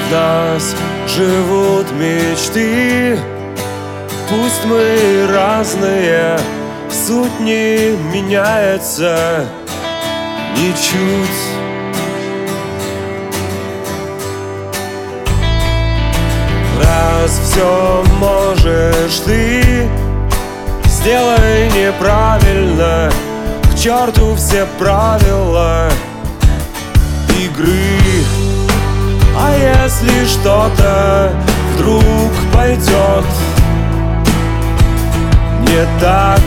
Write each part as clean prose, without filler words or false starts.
нас живут мечты. Пусть мы разные, суть не меняется ничуть. Раз все можешь ты, сделай неправильно, к черту все правила игры. А если что-то вдруг пойдет не так,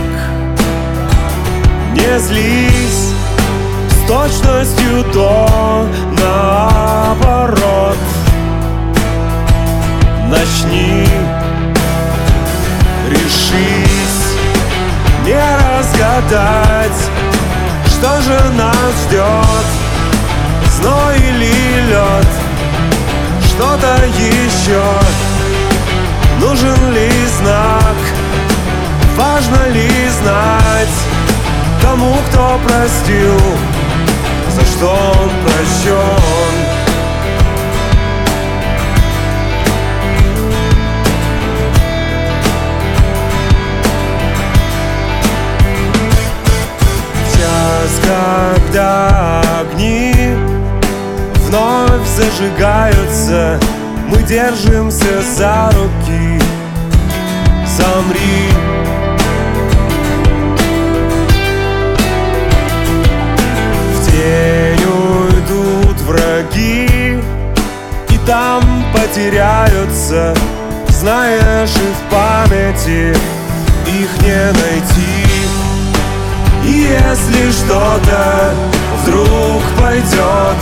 не злись, с точностью до наоборот. Начни, решись, не разгадать, что же нас ждет, зной или лед, что-то еще. Нужен ли знак, важно ли знать тому, кто простил, за что он прощен. Когда огни вновь зажигаются, мы держимся за руки. Замри, в тень уйдут враги, и там потеряются. Знаешь, и в памяти их не найти. И если что-то вдруг пойдет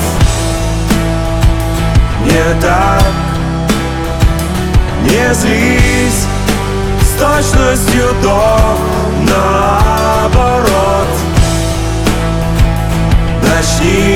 не так, не злись, с точностью до наоборот. Начни,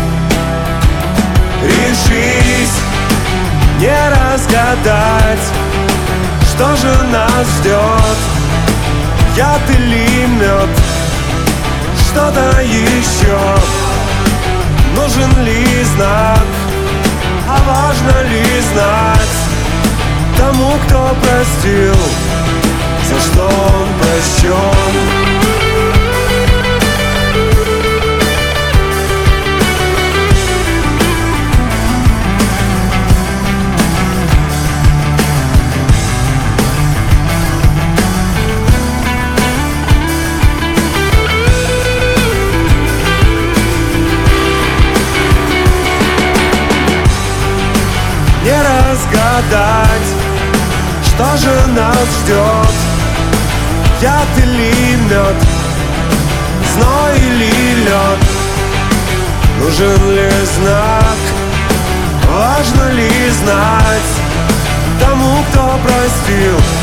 решись, не разгадать, что же нас ждет, яд или мед, что-то еще. Нужен ли знак, а важно ли знать тому, кто простил, за что он прощен. Не разгадать, что же нас ждет, яд или мед, зной или лед. Нужен ли знак, важно ли знать тому, кто простил,